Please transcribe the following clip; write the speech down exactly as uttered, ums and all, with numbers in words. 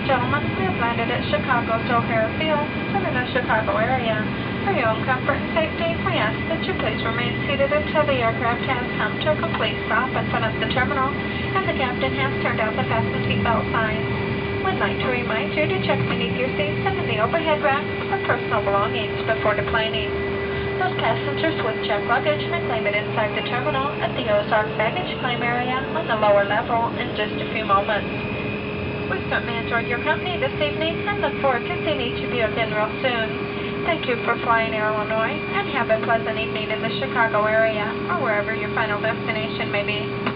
gentlemen, we have landed at Chicago's O'Hare Field, in the Chicago area. For your own comfort and safety, we ask that you please remain seated until the aircraft has come to a complete stop in front of the terminal, and the captain has turned out the fasten seatbelt signs. We'd like to remind you to check beneath your seats and in the overhead rack for personal belongings before deplaning. Those passengers with checked luggage may claim it inside the terminal at the Ozark baggage claim area on the lower level in just a few moments. We've certainly enjoyed your company this evening and look forward to seeing each of you again real soon. Thank you for flying Air Illinois, and have a pleasant evening in the Chicago area or wherever your final destination may be.